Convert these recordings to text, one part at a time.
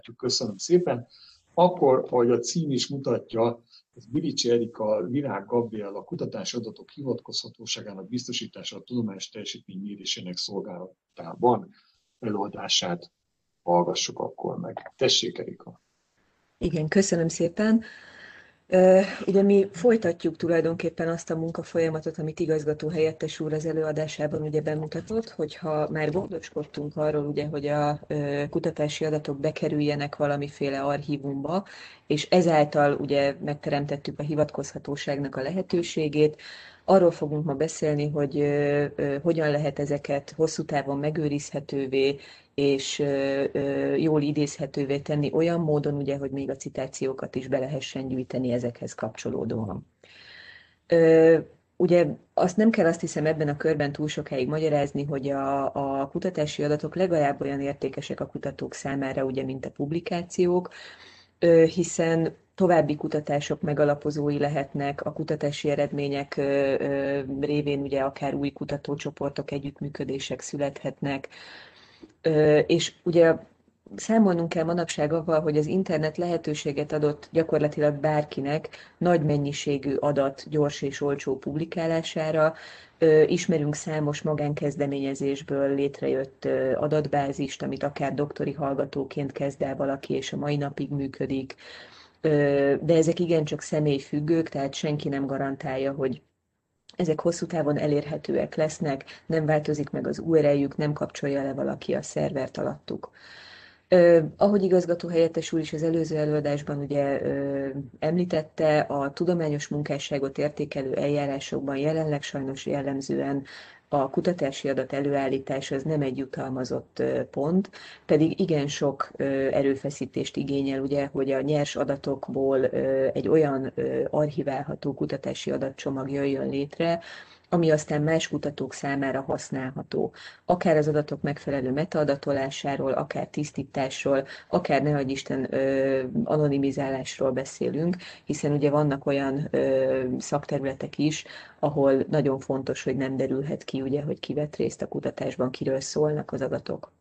Köszönöm szépen. Akkor, ahogy a cím is mutatja, ez Bilicsi Erika, Virág Gabriella kutatási adatok hivatkozhatóságának biztosítása a tudományos teljesítmény mérésének szolgálatában előadását hallgassuk akkor meg. Tessék, Erika! Igen, köszönöm szépen. Ugye mi folytatjuk tulajdonképpen azt a munkafolyamatot, amit igazgató helyettes úr az előadásában ugye bemutatott, hogyha már gondoskodtunk arról, ugye, hogy a kutatási adatok bekerüljenek valamiféle archívumba, és ezáltal ugye megteremtettük a hivatkozhatóságnak a lehetőségét. Arról fogunk ma beszélni, hogy hogyan lehet ezeket hosszú távon megőrizhetővé, és jól idézhetővé tenni olyan módon, ugye, hogy még a citációkat is be lehessen gyűjteni ezekhez kapcsolódóan. Ugye azt hiszem ebben a körben túl sokáig magyarázni, hogy a kutatási adatok legalább olyan értékesek a kutatók számára, ugye, mint a publikációk, hiszen további kutatások megalapozói lehetnek, a kutatási eredmények révén ugye akár új kutatócsoportok, együttműködések születhetnek, és ugye számolnunk kell manapság avval, hogy az internet lehetőséget adott gyakorlatilag bárkinek nagy mennyiségű adat gyors és olcsó publikálására. Ismerünk számos magánkezdeményezésből létrejött adatbázist, amit akár doktori hallgatóként kezd el valaki, és a mai napig működik. De ezek igencsak személyfüggők, tehát senki nem garantálja, hogy ezek hosszú távon elérhetőek lesznek, nem változik meg az URL-jük, nem kapcsolja le valaki a szervert alattuk. Ahogy igazgató helyettes úr is az előző előadásban ugye említette, a tudományos munkásságot értékelő eljárásokban jelenleg sajnos jellemzően a kutatási adat előállítás az nem egy jutalmazott pont, pedig igen sok erőfeszítést igényel, ugye, hogy a nyers adatokból egy olyan archiválható kutatási adatcsomag jöjjön létre, ami aztán más kutatók számára használható. Akár az adatok megfelelő metaadatolásáról, akár tisztításról, akár nehogy Isten anonimizálásról beszélünk, hiszen ugye vannak olyan szakterületek is, ahol nagyon fontos, hogy nem derülhet ki, ugye, hogy ki vett részt a kutatásban, kiről szólnak az adatok.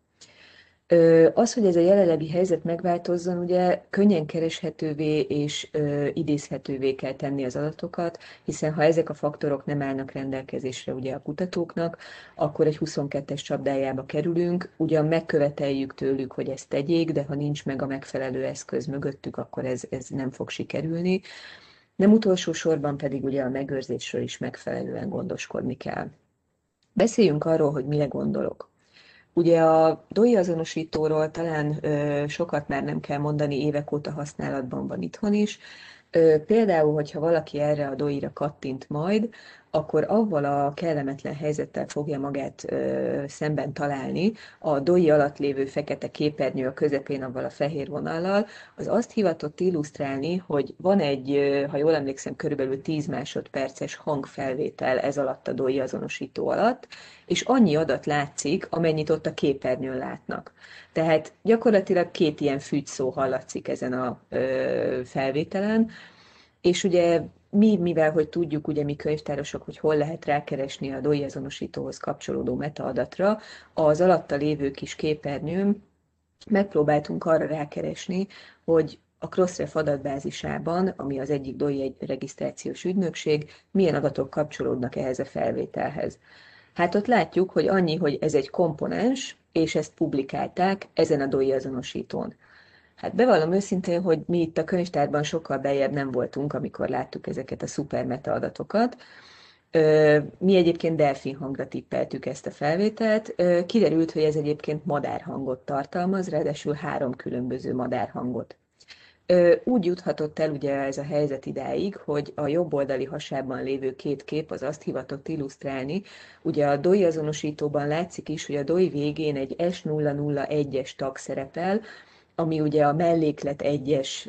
Az, hogy ez a jelenlegi helyzet megváltozzon, ugye könnyen kereshetővé és idézhetővé kell tenni az adatokat, hiszen ha ezek a faktorok nem állnak rendelkezésre ugye a kutatóknak, akkor egy 22-es csapdájába kerülünk, ugyan megköveteljük tőlük, hogy ezt tegyék, de ha nincs meg a megfelelő eszköz mögöttük, akkor ez nem fog sikerülni. Nem utolsó sorban pedig ugye a megőrzésről is megfelelően gondoskodni kell. Beszéljünk arról, hogy mire gondolok. Ugye a DOI azonosítóról talán sokat már nem kell mondani, évek óta használatban van itthon is. Például, hogyha valaki erre a DOI-ra kattint majd, akkor avval a kellemetlen helyzettel fogja magát szemben találni, a DOI alatt lévő fekete képernyő a közepén avval a fehér vonallal, az azt hivatott illusztrálni, hogy van egy, ha jól emlékszem, körülbelül 10 másodperces hangfelvétel ez alatt a DOI azonosító alatt, és annyi adat látszik, amennyit ott a képernyőn látnak. Tehát gyakorlatilag két ilyen fügyszó hallatszik ezen a felvételen, és ugye mivel hogy tudjuk, ugye mi könyvtárosok, hogy hol lehet rákeresni a DOI azonosítóhoz kapcsolódó metaadatra, az alatta lévő kis képernyőn megpróbáltunk arra rákeresni, hogy a Crossref adatbázisában, ami az egyik DOI egy regisztrációs ügynökség, milyen adatok kapcsolódnak ehhez a felvételhez. Hát ott látjuk, hogy annyi, hogy ez egy komponens, és ezt publikálták ezen a DOI azonosítón. Hát bevallom őszintén, hogy mi itt a könyvtárban sokkal beljebb nem voltunk, amikor láttuk ezeket a szuper metaadatokat. Mi egyébként delfin hangra tippeltük ezt a felvételt. Kiderült, hogy ez egyébként madárhangot tartalmaz, ráadásul 3 különböző madárhangot. Úgy juthatott el ugye ez a helyzet idáig, hogy a jobb oldali hasában lévő két kép az azt hivatott illusztrálni, ugye a DOI azonosítóban látszik is, hogy a DOI végén egy S001-es tag szerepel, ami ugye a melléklet 1-es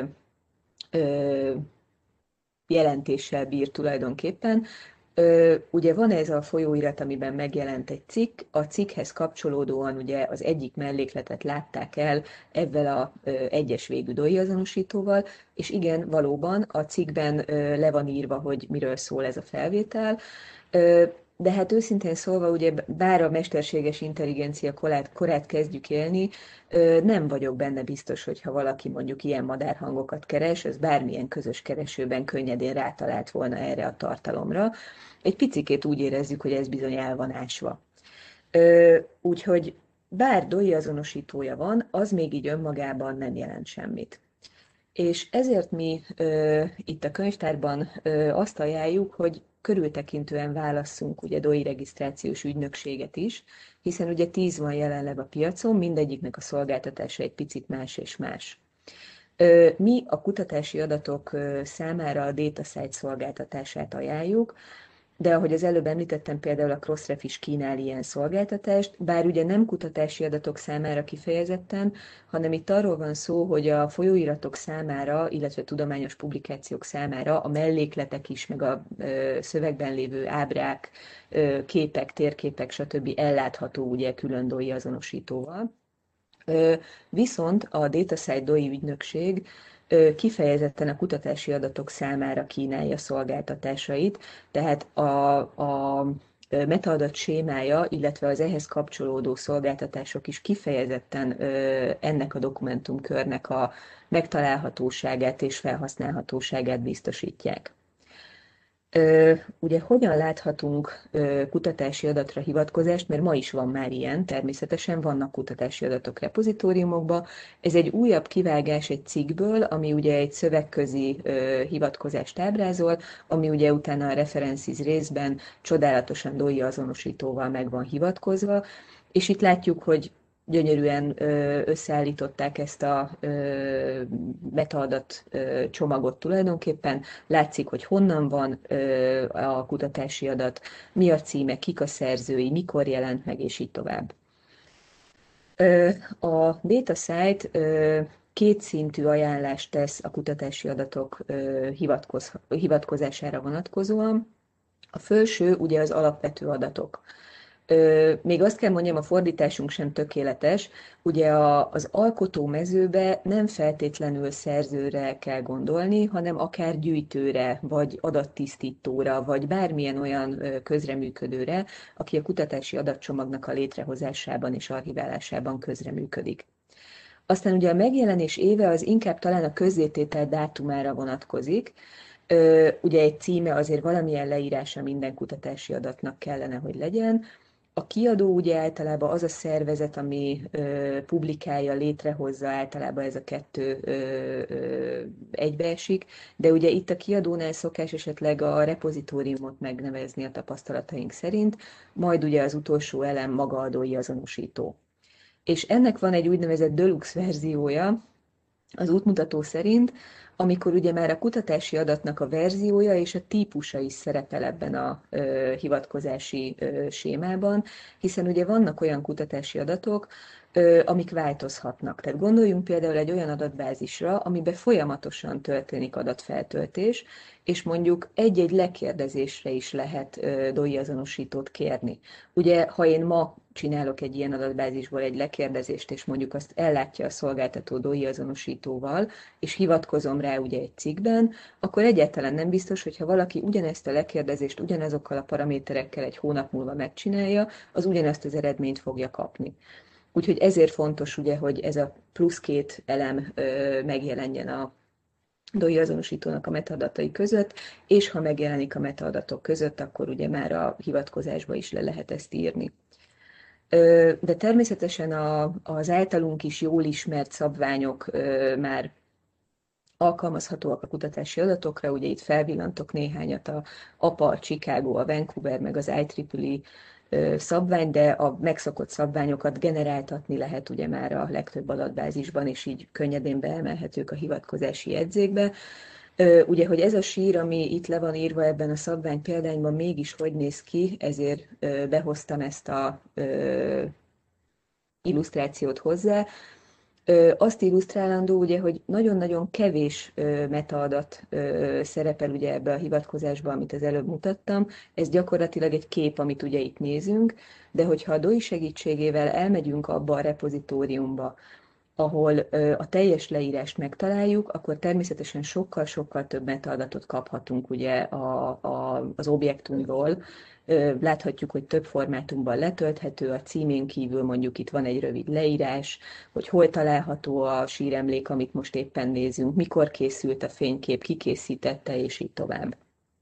jelentéssel bír tulajdonképpen. Ugye van ez a folyóirat, amiben megjelent egy cikk, a cikkhez kapcsolódóan ugye az egyik mellékletet látták el ezzel a egyes végű DOI azonosítóval, és igen, valóban a cikkben le van írva, hogy miről szól ez a felvétel. De hát őszintén szólva, ugye bár a mesterséges intelligencia korát kezdjük élni, nem vagyok benne biztos, hogyha valaki mondjuk ilyen madárhangokat keres, az bármilyen közös keresőben könnyedén rátalált volna erre a tartalomra. Egy picikét úgy érezzük, hogy ez bizony el van ásva. Úgyhogy bár DOI azonosítója van, az még így önmagában nem jelent semmit. És ezért mi itt a könyvtárban azt ajánljuk, hogy körültekintően válasszunk ugye DOI regisztrációs ügynökséget is, hiszen ugye 10 van jelenleg a piacon, mindegyiknek a szolgáltatása egy picit más és más. Mi a kutatási adatok számára a DataSite szolgáltatását ajánljuk, de ahogy az előbb említettem, például a Crossref is kínál ilyen szolgáltatást, bár ugye nem kutatási adatok számára kifejezetten, hanem itt arról van szó, hogy a folyóiratok számára, illetve tudományos publikációk számára a mellékletek is, meg a szövegben lévő ábrák, képek, térképek, stb. Ellátható ugye külön DOI azonosítóval. Viszont a DataSite DOI ügynökség kifejezetten a kutatási adatok számára kínálja szolgáltatásait, tehát a metaadat sémája, illetve az ehhez kapcsolódó szolgáltatások is kifejezetten ennek a dokumentumkörnek a megtalálhatóságát és felhasználhatóságát biztosítják. Ugye hogyan láthatunk kutatási adatra hivatkozást, mert ma is van már ilyen, természetesen vannak kutatási adatok repozitóriumokban. Ez egy újabb kivágás egy cikkből, ami ugye egy szövegközi hivatkozást ábrázol, ami ugye utána a references részben csodálatos DOI azonosítóval meg van hivatkozva, és itt látjuk, hogy gyönyörűen összeállították ezt a metaadat csomagot tulajdonképpen. Látszik, hogy honnan van a kutatási adat, mi a címe, kik a szerzői, mikor jelent meg, és így tovább. A DataSite kétszintű ajánlást tesz a kutatási adatok hivatkozására vonatkozóan. A felső ugye az alapvető adatok. Még azt kell mondjam, a fordításunk sem tökéletes. Ugye az alkotó mezőbe nem feltétlenül szerzőre kell gondolni, hanem akár gyűjtőre, vagy adattisztítóra, vagy bármilyen olyan közreműködőre, aki a kutatási adatcsomagnak a létrehozásában és archiválásában közreműködik. Aztán ugye a megjelenés éve az inkább talán a közzététel dátumára vonatkozik. Ugye egy címe azért valamilyen leírása minden kutatási adatnak kellene, hogy legyen. A kiadó ugye általában az a szervezet, ami publikálja, létrehozza, általában ez a kettő egybeesik, de ugye itt a kiadónál szokás esetleg a repozitóriumot megnevezni a tapasztalataink szerint, majd ugye az utolsó elem maga a DOI azonosító. És ennek van egy úgynevezett deluxe verziója, az útmutató szerint, amikor ugye már a kutatási adatnak a verziója és a típusa is szerepel ebben a hivatkozási sémában, hiszen ugye vannak olyan kutatási adatok, amik változhatnak. Tehát gondoljunk például egy olyan adatbázisra, amiben folyamatosan történik adatfeltöltés, és mondjuk egy-egy lekérdezésre is lehet DOI azonosítót kérni. Ugye, ha én ma csinálok egy ilyen adatbázisból egy lekérdezést, és mondjuk azt ellátja a szolgáltató DOI azonosítóval, és hivatkozom rá ugye egy cikkben, akkor egyáltalán nem biztos, hogy ha valaki ugyanezt a lekérdezést ugyanazokkal a paraméterekkel egy hónap múlva megcsinálja, az ugyanazt az eredményt fogja kapni. Úgyhogy ezért fontos ugye, hogy ez a plusz két elem megjelenjen a DOI azonosítónak a metaadatai között, és ha megjelenik a metaadatok között, akkor ugye már a hivatkozásba is le lehet ezt írni. De természetesen az általunk is jól ismert szabványok már alkalmazhatóak a kutatási adatokra, ugye itt felvillantok néhányat, a APA, a Chicago, a Vancouver, meg az IEEE szabvány, de a megszokott szabványokat generáltatni lehet ugye már a legtöbb adatbázisban, és így könnyedén beemelhetők a hivatkozási jegyzékbe. Ugye, hogy ez a sír, ami itt le van írva ebben a szabvány példányban, mégis hogy néz ki, ezért behoztam ezt a illusztrációt hozzá. Azt illusztrálandó, ugye, hogy nagyon-nagyon kevés metaadat szerepel ugye ebbe a hivatkozásba, amit az előbb mutattam. Ez gyakorlatilag egy kép, amit ugye itt nézünk, de hogyha a DOI segítségével elmegyünk abba a repozitóriumba, ahol a teljes leírást megtaláljuk, akkor természetesen sokkal-sokkal több metaadatot kaphatunk ugye az objektumról. Láthatjuk, hogy több formátumban letölthető, a címén kívül mondjuk itt van egy rövid leírás, hogy hol található a síremlék, amit most éppen nézünk, mikor készült a fénykép, ki készítette, és így tovább.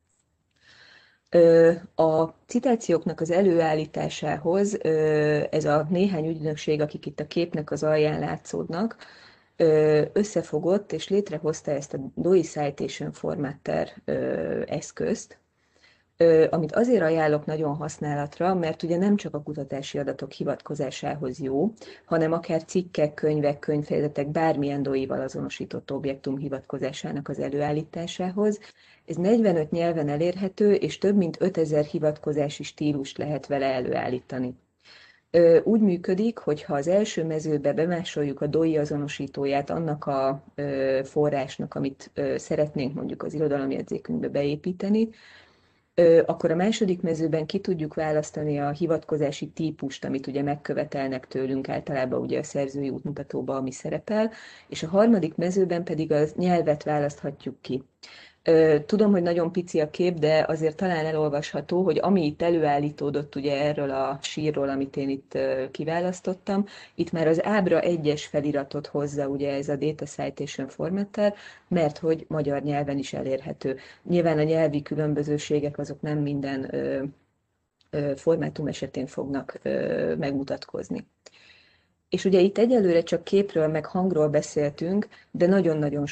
A citációknak az előállításához ez a néhány ügynökség, akik itt a képnek az alján látszódnak, összefogott és létrehozta ezt a DOI Citation Formatter eszközt, amit azért ajánlok nagyon használatra, mert ugye nem csak a kutatási adatok hivatkozásához jó, hanem akár cikkek, könyvek, könyvfejezetek, bármilyen DOI-val azonosított objektum hivatkozásának az előállításához. Ez 45 nyelven elérhető, és több mint 5000 hivatkozási stílust lehet vele előállítani. Úgy működik, hogy ha az első mezőbe bemásoljuk a DOI azonosítóját annak a forrásnak, amit szeretnénk mondjuk az irodalomjegyzékünkbe beépíteni, akkor a második mezőben ki tudjuk választani a hivatkozási típust, amit ugye megkövetelnek tőlünk, általában ugye a szerzői útmutatóba, ami szerepel, és a harmadik mezőben pedig a nyelvet választhatjuk ki. Tudom, hogy nagyon pici a kép, de azért talán elolvasható, hogy ami itt előállítódott ugye erről a sírról, amit én itt kiválasztottam, itt már az ábra 1-es feliratot hozza ugye ez a Data Citation Formatter, mert hogy magyar nyelven is elérhető. Nyilván a nyelvi különbözőségek azok nem minden formátum esetén fognak megmutatkozni. És ugye itt egyelőre csak képről, meg hangról beszéltünk, de nagyon-nagyon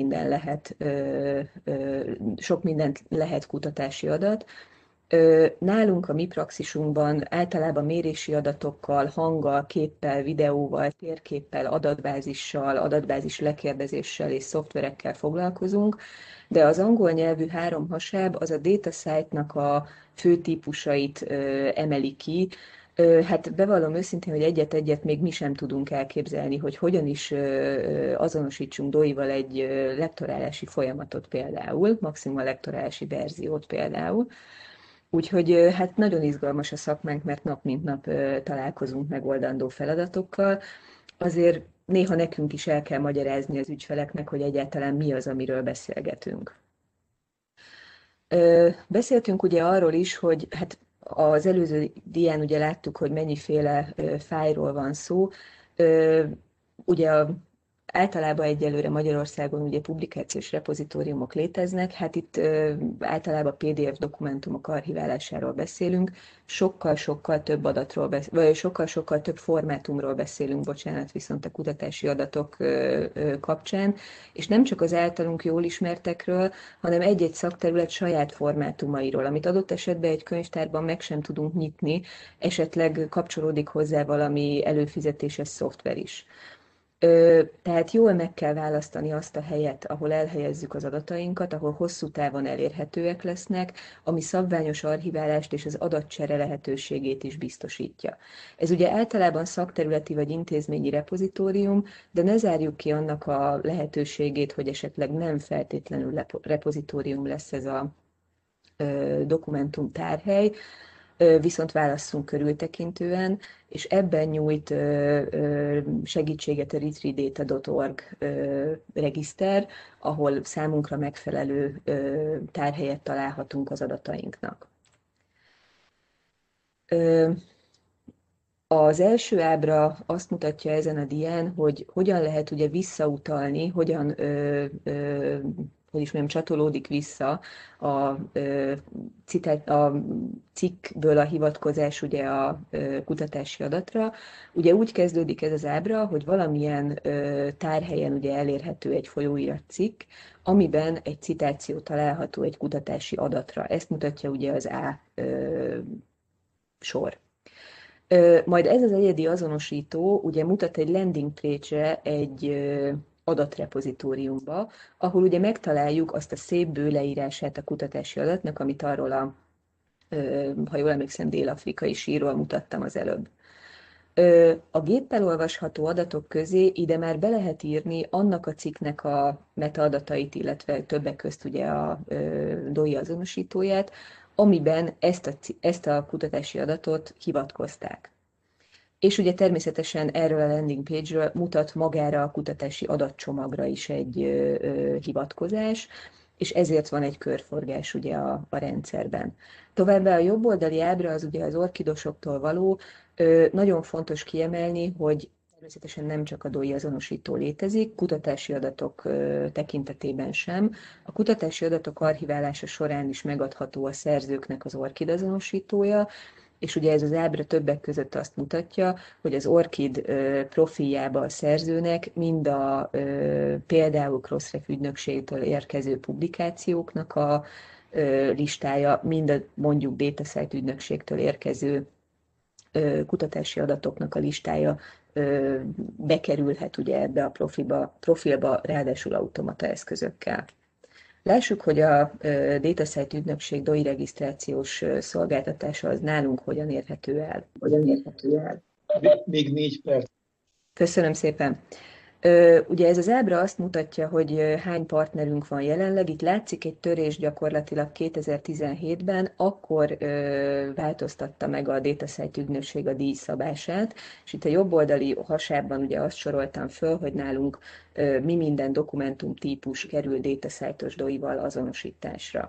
sok mindent lehet kutatási adat. Nálunk a mi praxisunkban általában mérési adatokkal, hanggal, képpel, videóval, térképpel, adatbázissal, adatbázis lekérdezéssel és szoftverekkel foglalkozunk, de az angol nyelvű három hasáb az a DataCite-nak a fő típusait emeli ki. Hát bevallom őszintén, hogy egyet-egyet még mi sem tudunk elképzelni, hogy hogyan is azonosítsunk DOI-val egy lektorálási folyamatot például, maximum a lektorálási verziót például. Úgyhogy hát nagyon izgalmas a szakmánk, mert nap mint nap találkozunk megoldandó feladatokkal. Azért néha nekünk is el kell magyarázni az ügyfeleknek, hogy egyáltalán mi az, amiről beszélgetünk. Beszéltünk ugye arról is, hogy hát az előző dián ugye láttuk, hogy mennyiféle fájlról van szó. Ugye általában egyelőre Magyarországon ugye publikációs repozitóriumok léteznek, hát itt általában PDF dokumentumok archiválásáról beszélünk, sokkal-sokkal több adatról vagy sokkal-sokkal több formátumról beszélünk, bocsánat, viszont a kutatási adatok kapcsán, és nem csak az általunk jól ismertekről, hanem egy-egy szakterület saját formátumairól, amit adott esetben egy könyvtárban meg sem tudunk nyitni, esetleg kapcsolódik hozzá valami előfizetéses szoftver is. Tehát jól meg kell választani azt a helyet, ahol elhelyezzük az adatainkat, ahol hosszú távon elérhetőek lesznek, ami szabványos archiválást és az adatcsere lehetőségét is biztosítja. Ez ugye általában szakterületi vagy intézményi repozitórium, de ne zárjuk ki annak a lehetőségét, hogy esetleg nem feltétlenül repozitórium lesz ez a dokumentum tárhely, viszont válasszunk körültekintően, és ebben nyújt segítséget a retrievedata.org regiszter, ahol számunkra megfelelő tárhelyet találhatunk az adatainknak. Az első ábra azt mutatja ezen a dián, hogy hogyan lehet ugye visszautalni, hogy is mondjam, csatolódik vissza a cikkből a hivatkozás ugye a kutatási adatra. Ugye úgy kezdődik ez az ábra, hogy valamilyen tárhelyen ugye elérhető egy folyóirat cikk, amiben egy citáció található egy kutatási adatra. Ezt mutatja ugye az A sor. Majd ez az egyedi azonosító ugye mutat egy landing page-re egy adatrepozitóriumba, ahol ugye megtaláljuk azt a szép bő leírását a kutatási adatnak, amit arról ha jól emlékszem, dél-afrikai sírról mutattam az előbb. A géppel olvasható adatok közé ide már be lehet írni annak a cikknek a metaadatait, illetve többek közt ugye a DOI azonosítóját, amiben ezt a kutatási adatot hivatkozták. és ugye természetesen erről a landing page-ről mutat magára a kutatási adatcsomagra is egy hivatkozás, és ezért van egy körforgás ugye a rendszerben. Továbbá a jobboldali ábra az ugye az orkidosoktól való, nagyon fontos kiemelni, hogy természetesen nem csak a DOI azonosító létezik, kutatási adatok tekintetében sem. A kutatási adatok archiválása során is megadható a szerzőknek az ORCID azonosítója, és ugye ez az ábra többek között azt mutatja, hogy az ORCID profiljába a szerzőnek mind a például Crossref ügynökségtől érkező publikációknak a listája, mind a mondjuk DataCite ügynökségtől érkező kutatási adatoknak a listája bekerülhet ugye ebbe a profilba, ráadásul automata eszközökkel. Lássuk, hogy a DataCite ügynökség DOI regisztrációs szolgáltatása az nálunk hogyan érhető el. Még 4 perc. Köszönöm szépen. Ugye ez az ábra azt mutatja, hogy hány partnerünk van jelenleg. Itt látszik egy törés gyakorlatilag 2017-ben, akkor változtatta meg a DataCite ügynökség a díjszabását, és itt a jobboldali hasában ugye azt soroltam föl, hogy nálunk mi minden dokumentumtípus kerül DataCite-os DOI-val azonosításra.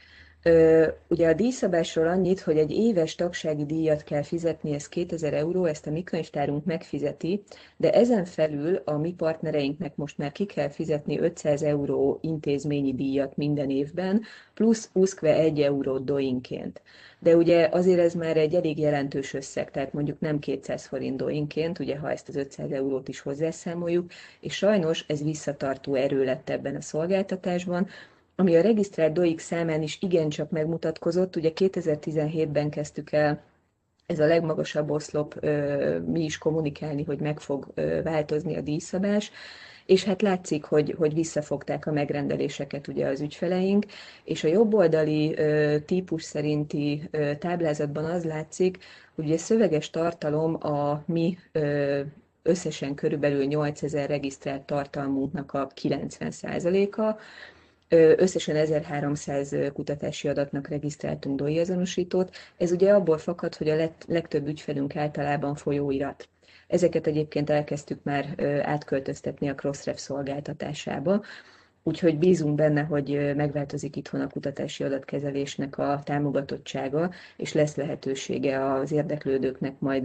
Ugye a díjszabásról annyit, hogy egy éves tagsági díjat kell fizetni, ez 2000 euró, ezt a mi könyvtárunk megfizeti, de ezen felül a mi partnereinknek most már ki kell fizetni 500 euró intézményi díjat minden évben, plusz úszkve 1 eurót doinként. De ugye azért ez már egy elég jelentős összeg, tehát mondjuk nem 200 forint doinként, ugye ha ezt az 500 eurót is hozzászámoljuk, és sajnos ez visszatartó erő lett ebben a szolgáltatásban, ami a regisztrált DOI-k számán is igencsak megmutatkozott. Ugye 2017-ben kezdtük el ez a legmagasabb oszlop mi is kommunikálni, hogy meg fog változni a díjszabás, és hát látszik, hogy visszafogták a megrendeléseket ugye az ügyfeleink, és a jobboldali típus szerinti táblázatban az látszik, hogy a szöveges tartalom a mi összesen körülbelül 8000 regisztrált tartalmunknak a 90%-a, összesen 1300 kutatási adatnak regisztráltunk DOI azonosítót. Ez ugye abból fakad, hogy a legtöbb ügyfelünk általában folyóirat. Ezeket egyébként elkezdtük már átköltöztetni a Crossref szolgáltatásába, úgyhogy bízunk benne, hogy megváltozik itthon a kutatási adatkezelésnek a támogatottsága, és lesz lehetősége az érdeklődőknek majd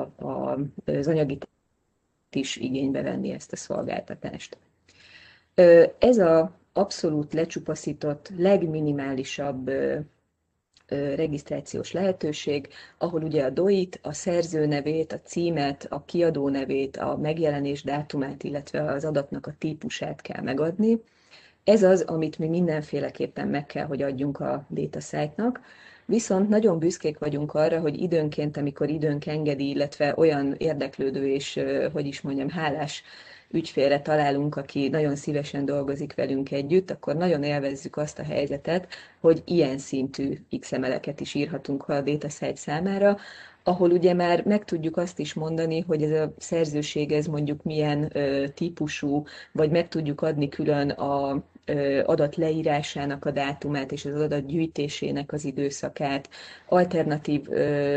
az anyagi is igénybe venni ezt a szolgáltatást. Ez a abszolút lecsupaszított, legminimálisabb regisztrációs lehetőség, ahol ugye a DOI-t, a szerző nevét, a címet, a kiadó nevét, a megjelenés dátumát, illetve az adatnak a típusát kell megadni. Ez az, amit mi mindenféleképpen meg kell, hogy adjunk a DataCite-nak. Viszont nagyon büszkék vagyunk arra, hogy időnként, amikor időnk engedi, illetve olyan érdeklődő és, hogy is mondjam, hálás ügyfélre találunk, aki nagyon szívesen dolgozik velünk együtt, akkor nagyon élvezzük azt a helyzetet, hogy ilyen szintű XML-eket is írhatunk a DataCite számára, ahol ugye már meg tudjuk azt is mondani, hogy ez a szerzőség ez mondjuk milyen típusú, vagy meg tudjuk adni külön a adat leírásának a dátumát és az adat gyűjtésének az időszakát, alternatív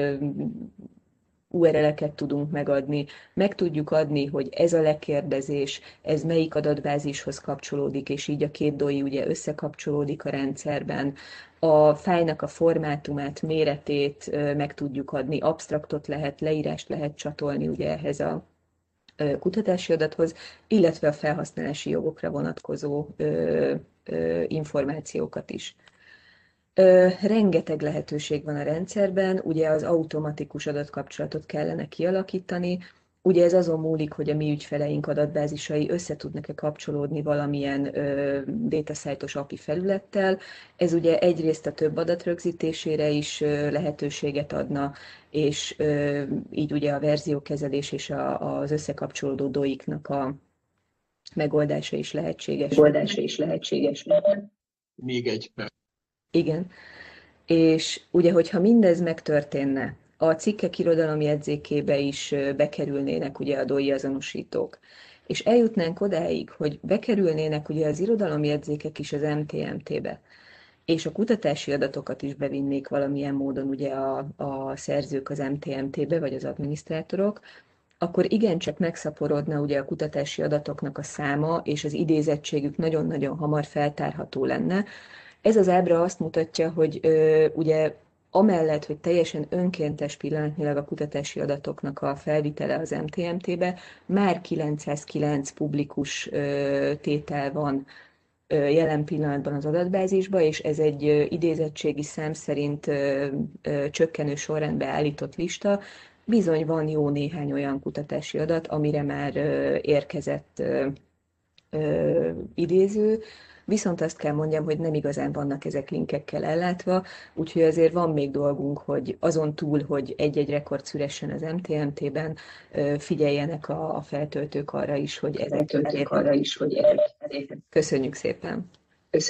URL-eket tudunk megadni, meg tudjuk adni, hogy ez a lekérdezés, ez melyik adatbázishoz kapcsolódik, és így a két DOI ugye összekapcsolódik a rendszerben. A fájlnak a formátumát, méretét meg tudjuk adni, absztraktot lehet, leírást lehet csatolni ugye ehhez a kutatási adathoz, illetve a felhasználási jogokra vonatkozó információkat is. Rengeteg lehetőség van a rendszerben, ugye az automatikus adatkapcsolatot kellene kialakítani, ugye ez azon múlik, hogy a mi ügyfeleink adatbázisai össze tudnak-e kapcsolódni valamilyen DataCite-os API felülettel. Ez ugye egyrészt a több adat rögzítésére is lehetőséget adna, és így ugye a verziókezelés és az összekapcsolódó DOI-knak a megoldása is lehetséges. Még 1 perc. Igen. És ugye, hogyha mindez megtörténne, a cikkek irodalomjegyzékébe is bekerülnének ugye a DOI azonosítók, és eljutnánk odáig, hogy bekerülnének ugye az irodalomjegyzékek is az MTMT-be, és a kutatási adatokat is bevinnék valamilyen módon ugye a szerzők az MTMT-be, vagy az adminisztrátorok, akkor igencsak megszaporodna ugye a kutatási adatoknak a száma, és az idézettségük nagyon-nagyon hamar feltárható lenne. Ez az ábra azt mutatja, hogy ugye amellett, hogy teljesen önkéntes pillanatnyilag a kutatási adatoknak a felvitele az MTMT-be, már 909 publikus tétel van jelen pillanatban az adatbázisba, és ez egy idézettségi szám szerint csökkenő sorrendbe állított lista. Bizony van jó néhány olyan kutatási adat, amire már érkezett idéző, viszont azt kell mondjam, hogy nem igazán vannak ezek linkekkel ellátva, úgyhogy azért van még dolgunk, hogy azon túl, hogy egy-egy rekord szülessen az MTMT-ben, figyeljenek a feltöltők arra is, hogy ezek elérhetők. Köszönjük szépen!